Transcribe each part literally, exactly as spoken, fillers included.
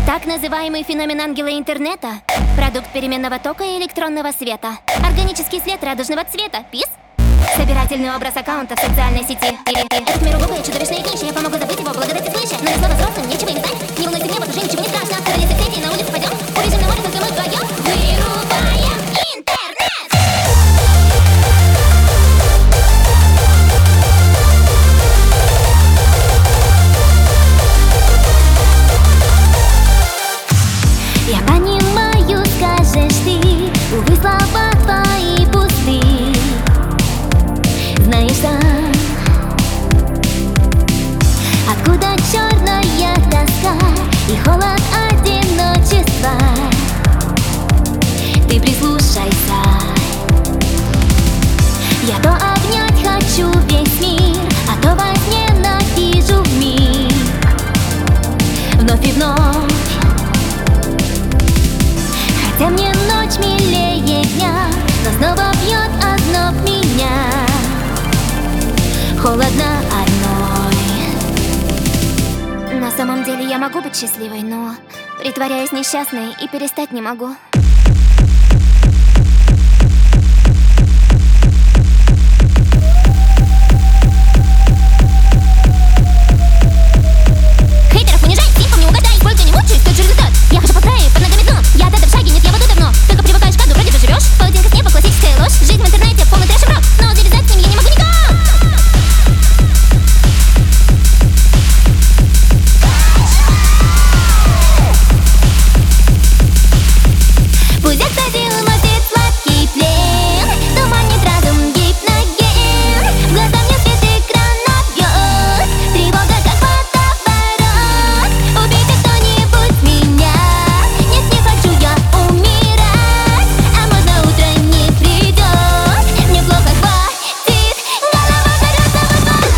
Так называемый феномен ангела интернета — продукт переменного тока и электронного света. Органический след радужного цвета. Пис? Собирательный образ аккаунта в социальной сети. Этот мир убогое, чудовищное днище. Я помогу забыть его, благодати свыше. Но слово взрослым, нечего им знать. Не волнуйся, мне вот уже ничего не страшно. Параллели соседей, на улицу пойдем. Убежим на море, только мы вдвоем. Вырубаем интернет! Я понимаю, скажешь ты, увы, слова твои пусты. Знаешь сам, откуда черная тоска и холод одиночества. Ты прислушайся. Я то обнять хочу весь мир, а то возненавижу вмиг. Вновь и вновь. Хотя мне ночь милее дня, но снова бьет озноб меня. Холодно одной. На самом деле я могу быть счастливой, но притворяюсь несчастной и перестать не могу. Хейтеров унижай, симпом не угадай. Сколько не мучаюсь, тот же результат. Я хожу по краю, под ногами дно. Я от этого в шаге, нет, я вот давно. Только привыкаешь к аду, вроде бы живешь. Паутинка с неба, классическая ложь. Жизнь в интернете, полный трэш и брак. Но завязать с ним я не могу никак. Пусть осадил мозет сладкий плен, туманит разум гипноген. В глаза мне свет экрана бьет, тревога как водоворот. Убейте кто-нибудь меня, нет, не хочу я умирать. А можно утро не придет, мне плохо хватит, голова вперед на вот-вот.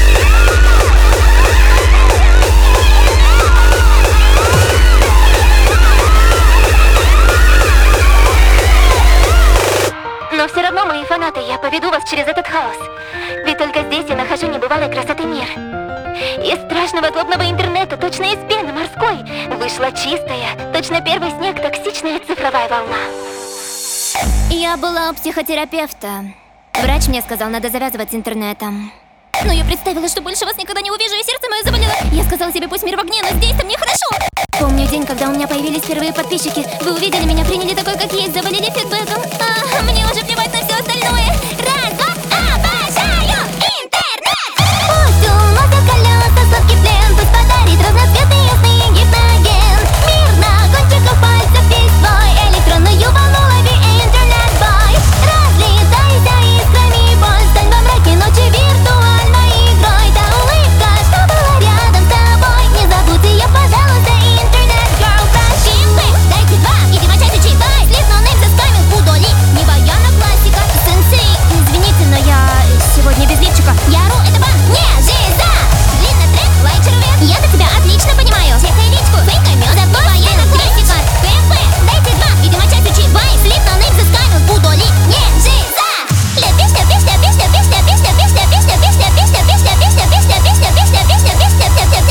Но все равно, мои фанаты, я поведу вас через этот хаос. Ведь только здесь я нахожу небывалой красоты мир. Из страшного злобного интернета, точно из пены морской, вышла чистая, точно первый снег, токсичная цифровая волна. Я была у психотерапевта. Врач мне сказал, надо завязывать с интернетом. Но я представила, что больше вас никогда не увижу, и сердце мое заболело. Я сказала себе, пусть мир в огне, но здесь-то мне хорошо. Помню день, когда у меня появились первые подписчики. Вы увидели меня, приняли такой, как есть, завалили фидбэком. А мне уже плевать на все остальное. Раз, два, обожаю интернет! Пусть уносят колеса сладкий плен, пусть подарит разноцветный ясный гипноген. Мир на кончиках пальцев весь свой, электронную волну лови, интернет-бой. Разлетайся искрами, боль, стань во мраке ночи виртуальной игрой. Та улыбка, что была рядом с тобой, не забудь ее, пожалуйста, интернет-герл. Прощимпы, дайте два, и демочайте чай-бай. Слив ноунейм за скаминг, удали, не вояна классика. Сенсей, извините, но я сегодня без лифчика. Яру, это бан, не жиза. Длинный трек, лайк вверх. Я до тебя отлично понимаю. Чекай личку, фейкай мёд, не вояна классика. ПМП, дайте два, и демочайте чай-бай. Слив ноунейм за скаминг, удали, не жиза. Ля песня, песня, песня, песня, песня, песня, песня, песня, песня, песня, песня, песня, песня, песня, песня, песня,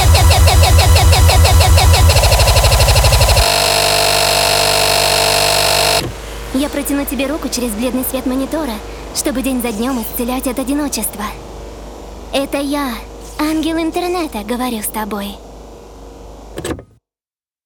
я протяну тебе руку через бледный свет монитора, чтобы день за днем исцелять от одиночества. Это я, ангел интернета, говорю с тобой.